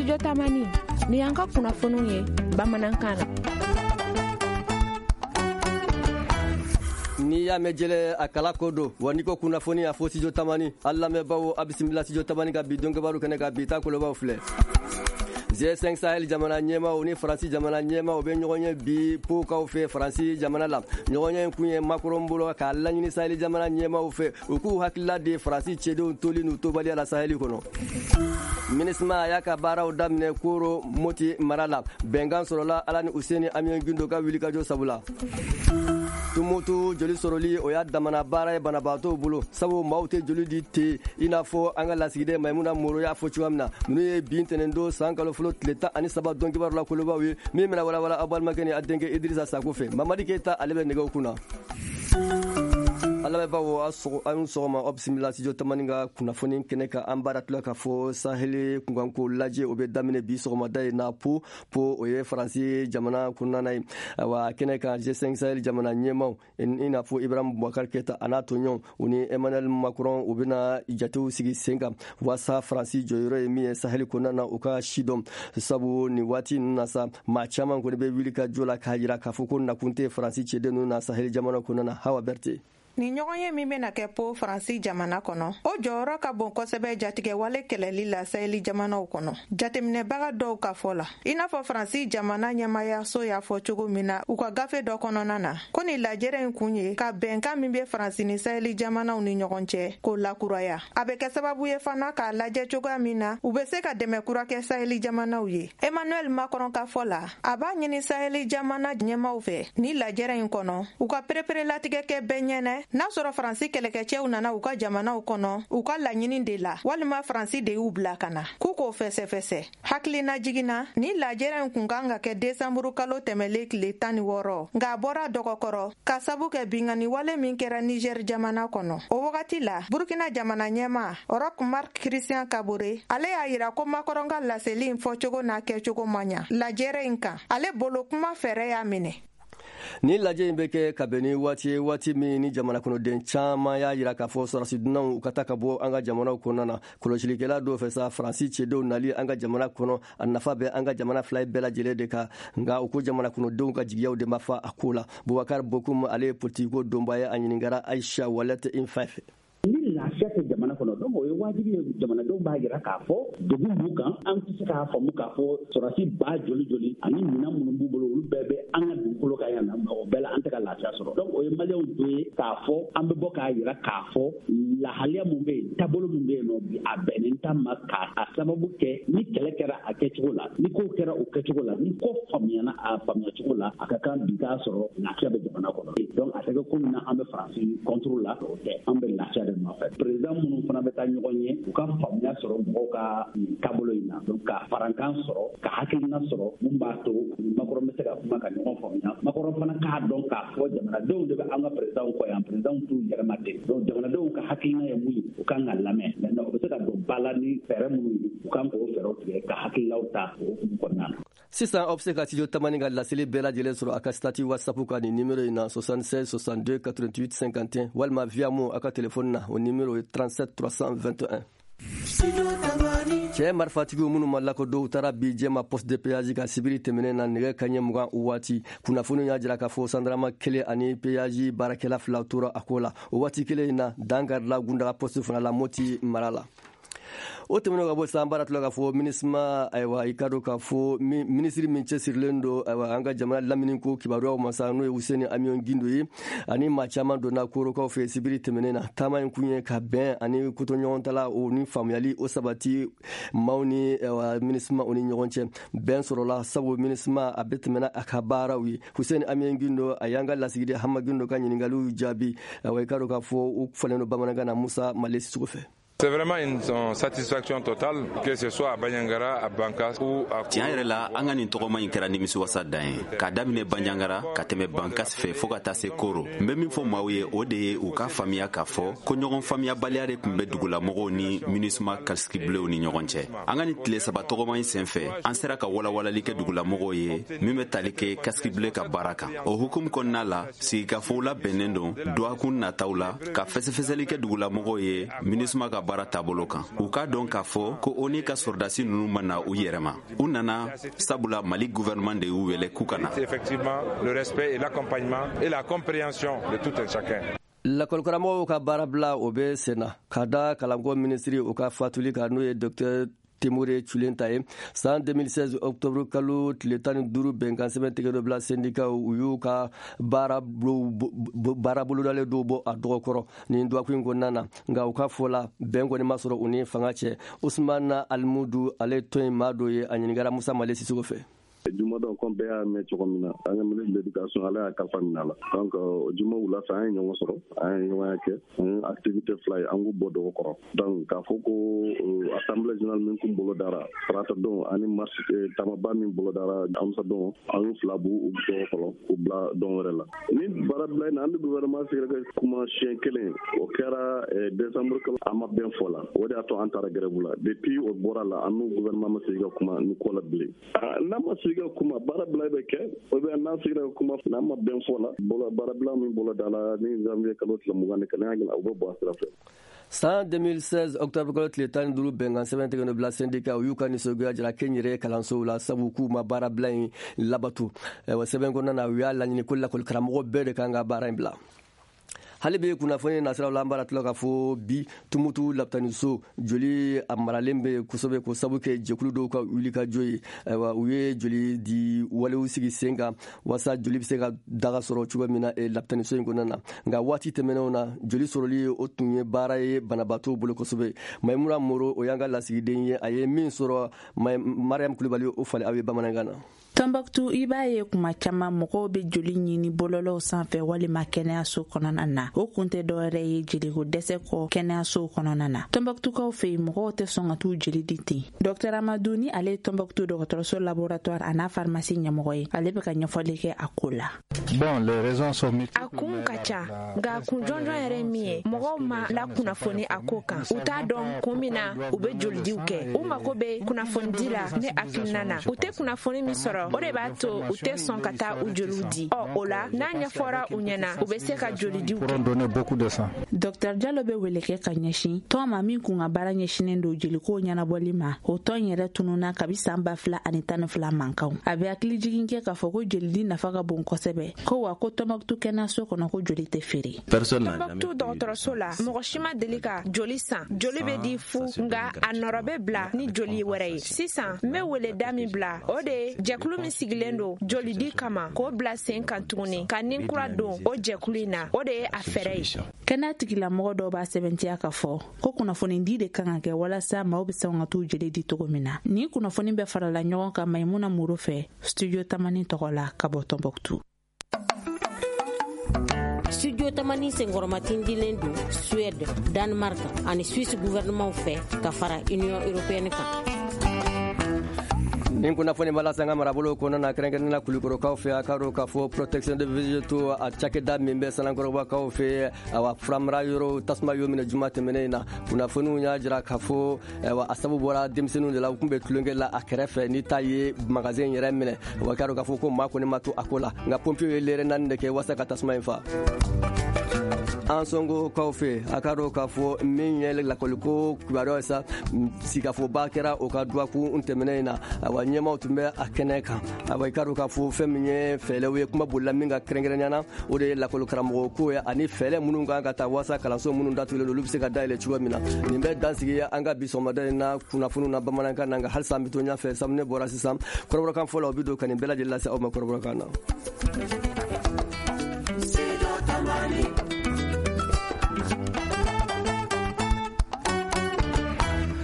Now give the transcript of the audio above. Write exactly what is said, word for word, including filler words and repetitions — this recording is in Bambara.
studio tamani ni yanka kunnafoniw ye bamanankan na. ni y'a mɛn jɛlɛ a kala ko don wa n'i ko kunnafoni a fɔ studio tamani hali lamɛnbaw a bisimila studio tamani ka bi dɔnkɛbaru kɛnɛ ka bi ta kolobaw filɛ. G cinq Sahel jamana ɲɛmaw ni Faransi jamana ɲɛmaw bɛ ɲɔgɔn ye bi po kaw fɛ Faransi jamana la. ɲɔgɔn ye kun ye Macron bolo k'a laɲini Sahel jamana ɲɛmaw fɛ u k'u hakilila de Faransi cɛdenw toli n'u tobaliya la Sahel kɔnɔ. Minisma a y'a ka baaraw daminɛ Koro Moti mara la. Bɛnkan sɔrɔla Ala ni Useni Amion Gindo ka wulikajɔ sabu la. Tumutu joli sɔrɔli o y'a damana baara ye banabaatɔw bolo sabu maaw tɛ joli di ten i n'a fɔ an ka lasigiden Maimuna Moro y'a fɔ cogoya min na ninnu ye bi ntɛnɛndon san kalo fɔlɔ tile tan ani saba dɔnkibaru la kolobaw ye min bɛna walawala aw balimakɛ ni a denkɛ Idrissa Sako fɛ Mamadi Keyita ale bɛ nɛgɛw kunna. ala bawo aso an sɔgɔma obsimila studio tamani ka kunnafoni kɛnɛ ka an baara tila ka fɔ saheli kunkanko lajɛ o bɛ daminɛ bi sɔgɔmada ye na po po o ye faransi jamana kɔnɔna ye wa kɛnɛ kan G cinq Sahel jamana ɲɛmaw i n'a fɔ Ibrahim Boubacar Keita a n'a tɔɲɔgɔnw u ni Emmanuel Macron u bɛna jatew sigi sen kan walasa faransi jɔyɔrɔ ye min ye saheli kɔnɔna na u ka si dɔn sabu nin waati ninnu na sa maa caman kɔni bɛ wuli ka jo la k'a jira k'a fɔ ko nakun tɛ faransi cɛden ninnu na saheli jamana kɔnɔna na. Hawa Berté. Ni ɲɔgɔn ye min bɛna kɛ po faransi jamana kɔnɔ o jɔyɔrɔ ka bon kosɛbɛ jatigɛ wale kɛlɛli la saheli jamanaw kɔnɔ jateminɛbaga dɔw ka fɔ la i n'a fɔ faransi jamana ɲɛmayaso y'a fɔ cogo min na u ka gafe dɔ kɔnɔna na ko ni lajɛrɛ in kun ye ka bɛnkan min bɛ faransi ni saheli jamanaw ni ɲɔgɔn cɛ k'o lakuraya a bɛ kɛ sababu ye fana k'a lajɛ cogoya min na u bɛ se ka dɛmɛ kura kɛ saheli jamanaw ye. Emmanuel Macron ka fɔ la a b'a ɲini saheli jamana ɲɛmaw fɛ ni lajɛrɛ in kɔnɔ u ka perepere latigɛ kɛ bɛɛ ɲɛnɛ n'a sɔrɔ faransi kɛlɛkɛcɛw nana u ka jamanaw kɔnɔ u ka laɲini de la walima faransi de y'u bila ka na k'u k'o fɛsɛfɛsɛ hakilina jiginna ni lajɛrɛ in kun kan ka kɛ desanburu kalo tɛmɛlen tile tan ni wɔɔrɔ nka a bɔra dɔgɔkɔrɔ ka sabu kɛ bingani wale min kɛra Niger jamana kɔnɔ o wagati la Burkina jamana ɲɛma Roch Marc Christian Kabore ale y'a yira ko Macron ka laseli in fɔcogo n'a kɛcogo man ɲa lajɛrɛ in kan ale bolo kuma fɛrɛ y'a minɛ. Ni lajɛ in bɛ kɛ ka bɛn ni waati ye waati min ni jamana kɔnɔden caman y'a jira k'a fɔ sɔrɔsi dunanw u ka taa ka bɔ an ka jamanaw kɔnɔna na kɔlɔsilikɛla dɔw fɛ sa faransi cɛdenw nali an ka jamana kɔnɔ a nafa bɛ an ka jamana fila ye bɛɛ lajɛlen de kan nka u ko jamana kɔnɔdenw ka jigiyaw de ma fa a ko la. Boubacar Bokoum ale ye politiko donba ye a ɲininkara Aisha Walete Infa fɛ. Ni lafiya tɛ jamana kɔnɔ donc o ye wajibi ye jamanadenw b'a jira k'a fɔ degun b'u kan an tɛ se k'a faamu k'a fɔ sɔrɔsi ba joli joli ani minɛn minnu b'u bolo olu bɛɛ bɛ an ka dugukolo kan yan na o bɛɛ la an tɛ ka lafiya sɔrɔ donc o ye maliyɛnw to ye k'a fɔ an bɛ bɔ k'a jira k'a fɔ lahaliya mun bɛ yen taabolo mun bɛ yen nɔ bi a bɛnnen ta ma k'a sababu kɛ ni kɛlɛ kɛra a kɛcogo la ni ko kɛra o kɛcogo la ni ko faamuyana a faamuyacogo la a ka kan bi k'a sɔrɔ lafiya bɛ jamana kɔnɔ donc a tɛ kɛ ko min na an bɛ faransi contre la o tɛ an bɛ lafiya de nɔfɛ. Président minnu fana bɛ taa ɲɔgɔn ye u ka faamuya sɔrɔ mɔgɔw ka taabolo in na donc ka farankan sɔrɔ ka hakilina sɔrɔ mun b'a to Macron bɛ se ka kuma ka ɲɔgɔn faamuya Macron fana k'a dɔn k'a fɔ jamanadenw de bɛ an ka président kɔ yan président t'u yɛrɛma ten donc jamanadenw ka hakilina ye mun ye u kan ka lamɛn maintenant u bɛ se ka don ba la ni fɛɛrɛ minnu ye u kan k'o fɛɛrɛw tigɛ ka hakililaw ta o hukumu kɔnɔna na. Sisan aw bɛ se ka studio tamani ka laseli bɛɛ lajɛlen sɔrɔ a ka stati WhatsApp kan ni numéro in na soixante-seize soixante-deux quatre-vingt-huit cinquante et un walima via mo a ka telefɔni na o numéro ye trente-sept trois cent vingt et un. Cɛ marifatigiw minnu ma lakodɔn u taara bi jɛma poste de péage ka sibiri tɛmɛnen na nɛgɛ kaɲɛ mugan waati kunnafoni y'a jira k'a fɔ sandarama kelen ani péage baarakɛla fila tora a ko la o waati kelen in na dangarila gundaga poste fana la Moti mara la. O tɛmɛnen ka bɔ san baara tila k'a fɔ minisma ayiwa i ka dɔn k'a fɔ minisiri min cɛsirilen don ayiwa an ka jamana lamini ko kibaruyaw ma sa n'o ye Useni Amion Gindo ye ani maa caman donna korokaw fɛ sibiri tɛmɛnen na taama in kun ye ka bɛn ani kotoɲɔgɔntala o ni faamuyali o sabati maaw ni minisma o ni ɲɔgɔn cɛ bɛn sɔrɔla sabu minisma a bɛ tɛmɛna a ka baaraw ye Useni Amion Gindo a y'an ka lasigiden Hama Gindo ka ɲininkaliw jaabi ayiwa i ka dɔn k'a fɔ u falen don bamanankan na Musa Malesi Sogo fɛ. C'est vraiment une satisfaction totale que ce soit à Bandiagara, à Bankas ou à... Tiɲɛ yɛrɛ la an ka nin tɔgɔma in kɛra nimisiwasa dan ye k'a daminɛ Bandiagara ka tɛmɛ Bankas fɛ fɔ ka taa se Koro n bɛ min fɔ maaw ye o de ye u ka faamuya k'a fɔ ko ɲɔgɔn faamuyabaliya de tun bɛ dugulamɔgɔw ni MINUSMA kasiribilenw ni ɲɔgɔn cɛ an ka nin tile saba tɔgɔma in sen fɛ an sera ka walawalali kɛ dugulamɔgɔw ye min bɛ tali kɛ kasiribilen ka baara kan o hukumu kɔnɔna la sigikafɔw labɛnnen don dɔgɔkun nataw la ka fɛsɛfɛsɛli kɛ dugulamɔgɔw ye MINUSMA ka baara baara taabolo kan u k'a dɔn k'a fɔ ko oni ka sɔrɔdasi ninnu ma na u yɛrɛ ma u nana sabula Mali gouvernement de y'u wele k'u kana. Effectivement le respect et l'accompagnement et la compréhension de tout un chacun. Lakɔli karamɔgɔw ka baara bila o bɛ sen na ka da kalanko ministiri o ka fatuli kan n'o ye docteur Temure Chulenta ye san deux mille seize octobre kalo tile tan ni duuru bɛnkan sɛbɛn tigɛ dɔ bila syndicat u y'u ka baara bolodalen dɔw bɔ a dɔgɔkɔrɔ nin duwaku in kɔnɔna na nka u ka fɔ la bɛn kɔni ma sɔrɔ u ni fanga cɛ. Usmana Alimudu ale tɔn maa dɔ ye a ɲinigara Musa Male Sisoko fɛ. Juma dɔn ko bɛɛ y'a mɛn cogo min na an ka ministre de l'éducation ale y'a kalifa minɛ la donc juma wula fɛ an ye ɲɔgɔn sɔrɔ an ye ɲɔgɔnya kɛ an ye activité fila ye an k'u bɔ dɔgɔ kɔrɔ donc k'a fɔ ko assemblée générale min kun bolo dara farata don ani marche tamaba min bolo dara amusa don an y'u fila bu u dɔgɔ kɔrɔ k'u bila dɔn wɛrɛ la ni baara bila in na an bɛ gouvernement sigira ka kuma siɲɛ kelen o kɛra décembre kalo an ma bɛn fɔ la o de y'a to an taara grève la depuis o bɔra la an n'u gouvernement ma sigi ka kuma ni ko la bilen n'a ma sigi kuma baara bila bɛ kɛ o bɛ n'an sigira kuma n'a ma bɛn fɔ la bolo baara bila min bolo da la ni janvier kalo tile mugan ni kelen hakili u bɛ bɔ a sira fɛ. San deux mille seize octobre kalo tile tan ni duuru bɛnkan sɛbɛn tigɛ dɔ bila syndicat u y'u ka nisɔngoya jira kɛnyɛrɛ kalansow la sabu k'u ma baara bila in labatu wa sɛbɛn kɔnɔna na u y'a laɲini ko lakɔli karamɔgɔ bɛɛ de kan ka baara in bila. Hali bɛ kunnafoni nasiraw la an b'a tila k'a fɔ bi Tumutu Lapitaniso joli a maralen bɛ kosɛbɛ ko sabu kɛ jɛkulu dɔw ka wulikajɔ ye u ye joli di walew sigi sen kan walasa joli bɛ se ka daga sɔrɔ cogo min na Lapitaniso in kɔnɔna na nka waati tɛmɛnenw na joli sɔrɔli o tun ye baara ye banabaatɔw bolo kosɛbɛ. Mayimuna Moro o y'an ka lasigiden ye a ye min sɔrɔ Mariam Kulibali o fali aw ye bamanankan na. Tombouctou i b'a ye kuma caman mɔgɔw bɛ joli ɲini bɔlɔlɔw sanfɛ walima kɛnɛyaso kɔnɔna na o kun tɛ dɔwɛrɛ ye jeliko dɛsɛ kɔ kɛnɛyaso kɔnɔna na. Tombouctoukaw fɛ yen mɔgɔw tɛ sɔn ka t'u jeli di ten. Docteur Amadou ni ale ye Tombouctou dɔgɔtɔrɔso laboratoire a n'a pharmacie ɲɛmɔgɔ ye ale bɛ ka ɲɛfɔli kɛ a ko la. Bon les raisons sont multiples. A kun ka ca nka kun jɔnjɔn yɛrɛ min ye mɔgɔw ma la kunnafoni a ko kan u t'a dɔn kun min na u bɛ jolidiw kɛ u mako bɛ kunnafonidi la ne hakilina na u tɛ kunnafoni min sɔrɔ o de b'a to u tɛ sɔn ka taa u joliw di ɔ o la n'a ɲɛfɔra u ɲɛna u bɛ se ka jolidiw kɛ. Docteur Diallo bɛ wele kɛ ka ɲɛsin tɔn ma min kun ka baara ɲɛsinen don jeliko ɲɛnabɔli ma o tɔn yɛrɛ tununa kabi san ba fila ani tan ni fila mankanw a bɛ hakili jigin kɛ k'a fɔ ko jolidi nafa ka bon kosɛbɛ ko wa ko Tombouctou kɛnɛyaso kɔnɔ ko joli tɛ feere. Tombouctou dɔgɔtɔrɔso la mɔgɔ si ma deli ka joli san joli bɛ di fu nka a nɔrɔ bɛ bila ni joli wɛrɛ ye sisan n bɛ wele da min bila o de ye jɛkulu min sigilen don joli di kama k'o bila sen kan tuguni ka nin kura don o jɛkulu in na o de ye a fɛɛrɛ ye. Kɛnɛya tigilamɔgɔ dɔw b'a sɛbɛntiya ka fɔ ko kunnafoni di de kan ka kɛ walasa maaw bɛ sɔn ka t'u jeli di cogo min na ni kunnafoni bɛ farala ɲɔgɔn kan Mayimuna Moro fɛ studio Tamani tɔgɔ la ka bɔ Tombouctou. Studio Tamani senkɔrɔmatin dilen don Suède, Danemark ani Suisse gouvernement fɛ ka fara Union européenne kan. Nin kunnafoni bala sanga marabolo kɔnɔna na kɛrɛnkɛrɛnnena Kulikɔrɔkaw fɛ a ka dɔn k'a fɔ protection de végétaux a cakɛda min bɛ Sanankɔrɔbakaw fɛ awa furamara yɔrɔ tasuma y'o minɛ juma tɛmɛnen na kunnafoniw y'a jira k'a fɔ a sabu bɔra denmisɛnninw de la u kun bɛ tulonkɛ la a kɛrɛfɛ ni ta ye magasin yɛrɛ minɛ wa k'a dɔn k'a fɔ ko maa kɔni ma to a ko la nka pompiers ye lɛrɛ naani de kɛ walasa ka tasuma in fa. An sɔngo kaw fɛ a ka dɔn k'a fɔ min ye lakɔliko kibaruya sa sigafɔba kɛra o ka duwaku tɛmɛnen in na awa ɲɛmaw tun bɛ a kɛnɛ kan awa i ka dɔn k'a fɔ fɛn min ye fɛɛlɛw ye kuma bolila min ka kɛrɛnkɛrɛnyana o de ye lakɔli karamɔgɔ ko ye ani fɛɛlɛ minnu kan ka taa walasa kalanso minnu datugulen olu bɛ se ka dayɛlɛ cogo min na nin bɛ dansigi an ka bi sɔgɔmada in na kunnafoniw na bamanankan na nka halisa an bɛ to ɲɛfɛ sabu ne bɔra sisan kɔrɔbɔrɔkan fɔlɔ o bɛ don ka nin bɛɛ lajɛlen lase aw ma kɔrɔbɔrɔkan na.